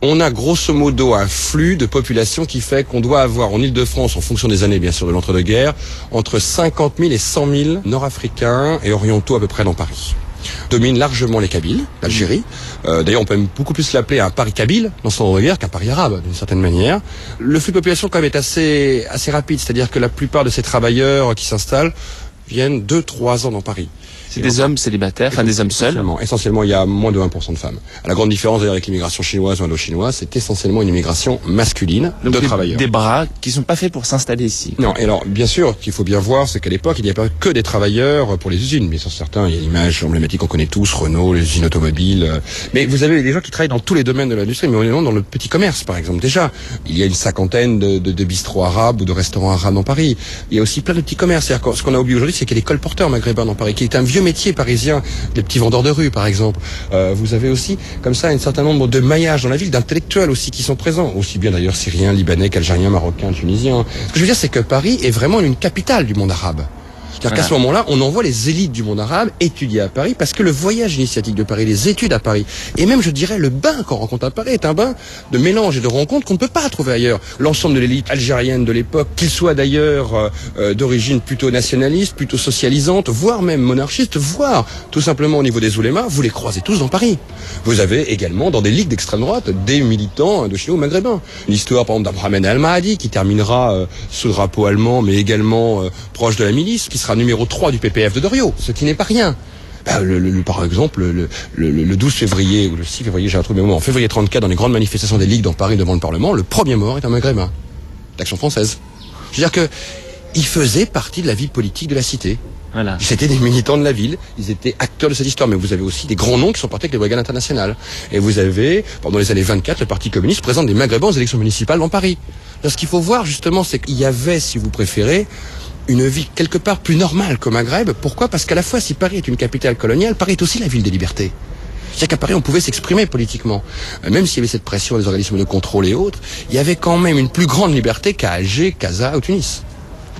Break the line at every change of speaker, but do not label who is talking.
On a grosso modo un flux de population qui fait qu'on doit avoir en Île-de-France, en fonction des années bien sûr de l'entre-deux-guerres, entre 50 000 et 100 000 Nord-Africains et orientaux à peu près dans Paris. Domine largement les Kabyles, l'Algérie. D'ailleurs, on peut même beaucoup plus l'appeler un Paris kabyle dans son regard qu'un Paris arabe, d'une certaine manière. Le flux de population quand même est assez rapide, c'est-à-dire que la plupart de ces travailleurs qui s'installent viennent 2-3 ans dans Paris.
C'est des hommes célibataires, enfin des hommes seuls.
Essentiellement, il y a moins de 1% de femmes. La grande différence d'ailleurs avec l'immigration chinoise ou indo-chinoise, c'est essentiellement une immigration masculine de travailleurs.
Des bras qui sont pas faits pour s'installer ici.
Non, et alors bien sûr, qu'il faut bien voir, c'est qu'à l'époque, il n'y avait pas que des travailleurs pour les usines. Bien sûr, certains, il y a l'image emblématique qu'on connaît tous, Renault, les usines automobiles. Mais vous avez des gens qui travaillent dans tous les domaines de l'industrie, mais également dans le petit commerce, par exemple. Déjà, il y a une cinquantaine de bistrots arabes ou de restaurants arabes dans Paris. Il y a aussi plein de petits commerces. C'est-à-dire, ce qu'on a oublié aujourd'hui, c'est qu'il y a les colporteurs maghrébins dans Paris, qui est un vieux métier parisien. Des petits vendeurs de rue, par exemple. Vous avez aussi, comme ça, un certain nombre de maillages dans la ville, d'intellectuels aussi qui sont présents. Aussi bien d'ailleurs syriens, libanais, qu'algériens, marocains, tunisiens. Ce que je veux dire, c'est que Paris est vraiment une capitale du monde arabe. C'est-à-dire qu'à ce moment-là, on envoie les élites du monde arabe étudier à Paris parce que le voyage initiatique de Paris, les études à Paris, et même, je dirais, le bain qu'on rencontre à Paris est un bain de mélange et de rencontres qu'on ne peut pas trouver ailleurs. L'ensemble de l'élite algérienne de l'époque, qu'il soit d'ailleurs d'origine plutôt nationaliste, plutôt socialisante, voire même monarchiste, voire tout simplement au niveau des oulémas, vous les croisez tous dans Paris. Vous avez également dans des ligues d'extrême droite des militants de chez nous maghrébins. L'histoire, par exemple, d'Abraham Al-Mahdi qui terminera sous le drapeau allemand, mais également proche de la milice, qui sera numéro 3 du PPF de Doriot, ce qui n'est pas rien. Par exemple, le 12 février, ou le 6 février, j'ai un trou de mémoire, en février 34, dans les grandes manifestations des ligues dans Paris devant le Parlement, le premier mort est un maghrébin, d'Action française. Je veux dire que il faisait partie de la vie politique de la cité.
Voilà.
C'était des militants de la ville, ils étaient acteurs de cette histoire, mais vous avez aussi des grands noms qui sont partis avec les brigades internationales. Et vous avez, pendant les années 24, le Parti communiste présente des maghrébins aux élections municipales dans Paris. Alors, ce qu'il faut voir, justement, c'est qu'il y avait, si vous préférez, une vie quelque part plus normale qu'au Maghreb. Pourquoi ? Parce qu'à la fois, si Paris est une capitale coloniale, Paris est aussi la ville des libertés. C'est-à-dire qu'à Paris, on pouvait s'exprimer politiquement. Même s'il y avait cette pression des organismes de contrôle et autres, il y avait quand même une plus grande liberté qu'à Alger, Casa ou Tunis.